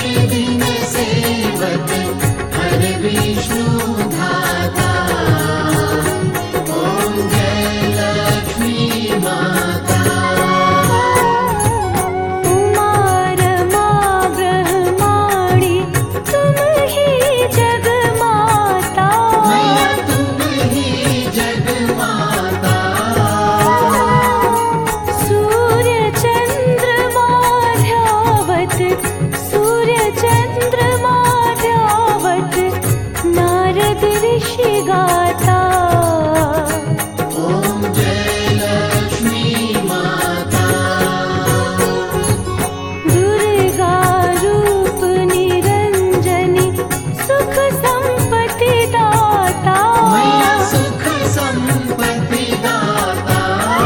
दिन सेवत हर विष्णु धाता। ओम जय लक्ष्मी माता। उमा रमा ब्रह्माणी तुम ही जग माता। मैया तुम ही जग माता। सूर्य चंद्रमा ध्यावत सूर्य चंद्रमा ध्यावत नारद ऋषि गाता। ओम जय लक्ष्मी माता। दुर्गा रूप निरंजनी सुख संपत्ति दाता। मैया सुख संपत्ति दाता।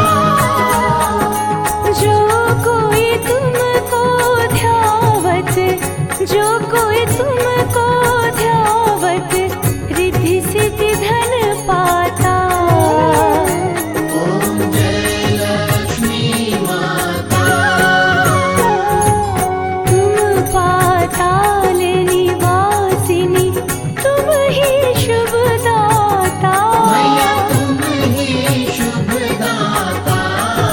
जो कोई तुमको ध्यावत जो कोई तुमको ध्यावत रिद्धि सिद्धि धन पाता। ओम जय लक्ष्मी माता। तुम पाताल निवासिनी तुम ही शुभ दाता। मैया तुम ही शुभ दाता।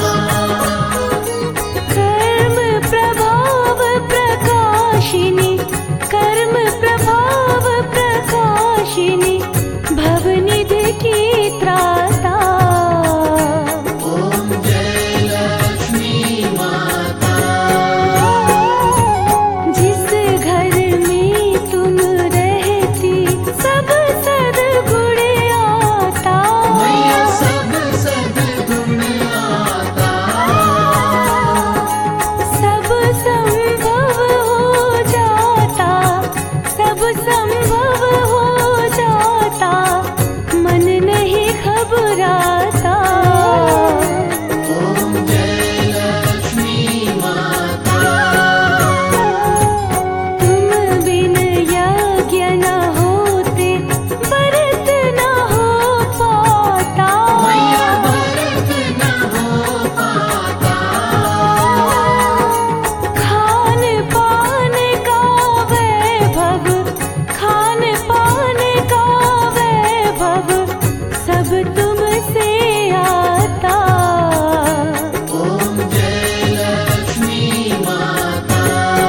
कर्म प्रभाव प्रकाशिनी कर्म प्रभाव प्रकाशिनी भवनिधि की त्राता। ओम जय लक्ष्मी माता। जिस घर में तुम रहती सब सद्गुण आता। मैया सब सद्गुण आता। सब संभव हो जाता सब संभव हो जाता मन नहीं घबराता। ओम जय लक्ष्मी माता। तुम बिन यज्ञ न होते व्रत न हो पाता। मैया व्रत न हो पाता। खान पान का वैभव खान पान का वैभव सब तुमसे आता। ओम जय लक्ष्मी माता।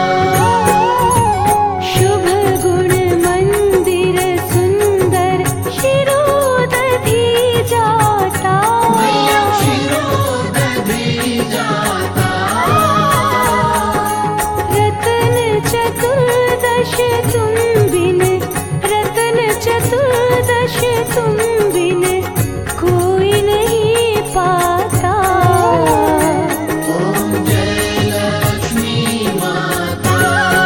शुभ गुण मंदिर सुंदर शिरोदधि जाता। मैया शिरोदधि जाता। रत्न चतुर्दश तुम बिन रत्न चतुर्दश तुम बिन कोई नहीं पाता। ओम जय लक्ष्मी माता।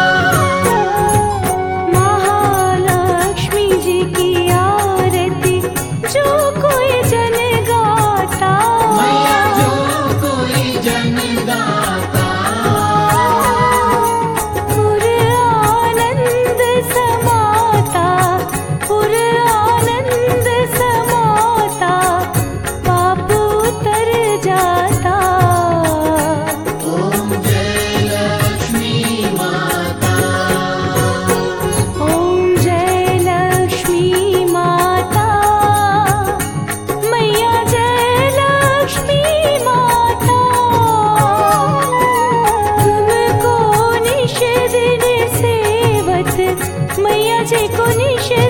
महालक्ष्मी जी की आरती जो कोई जन गाता। मैया जो कोई जन गाता। पुर आनंद समाता पुर आनंद समाता पाप उतर जाता। ओम जय लक्ष्मी माता। ओम जय लक्ष्मी माता। मैया जय लक्ष्मी माता। तुमको निष दिन सेवत मैया जी को निष